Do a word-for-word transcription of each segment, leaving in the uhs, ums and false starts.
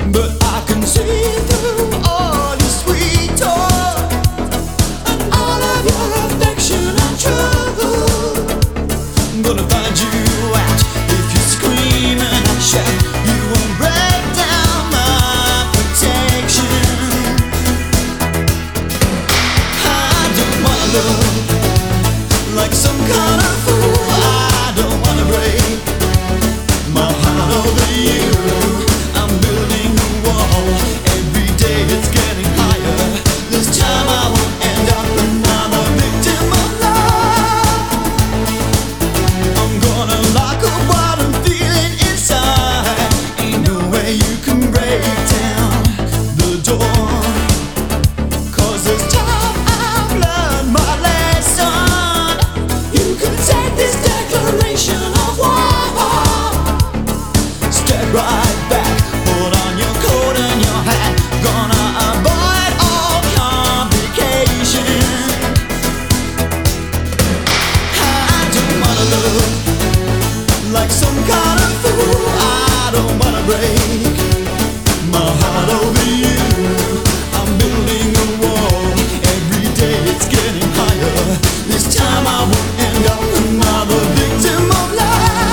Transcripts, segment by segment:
but I can see through all your sweet talk and all of your affection and trouble. I'm gonna find you out if you scream and shout. You won't break down my protection. I don't wanna look like some kind of fool. I don't wanna break my heart over you. I'm building a wall. Every day it's getting higher. This time I won't end up another victim of love. I'm gonna lock up what I'm feeling inside. Ain't no way you can break down the door. 'Cause this time I've learned my lesson. You can take this declaration of war. Step right back, put on your coat and your hat. Gonna avoid all complication. I don't wanna look like some kind of fool. I don't wanna break my heart over you. I'm building a wall. Every day it's getting higher. This time I won't end up another victim of love.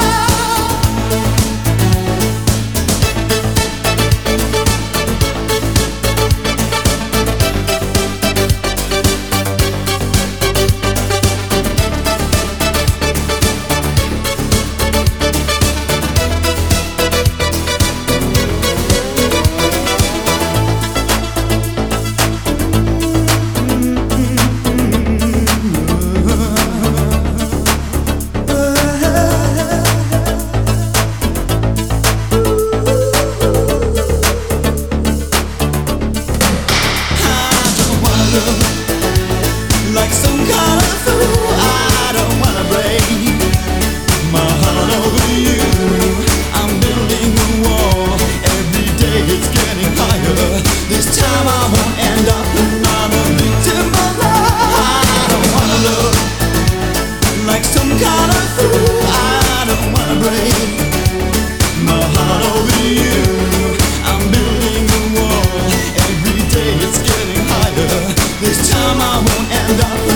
Like some kind of fool, I don't wanna break my heart over you. I'm building a wall. Every day it's getting higher. This time I won't end up another victim of love. I don't wanna look like some kind of fool. I don't wanna break my heart over you. I'm building a wall. Every day it's getting higher. This time I won't end up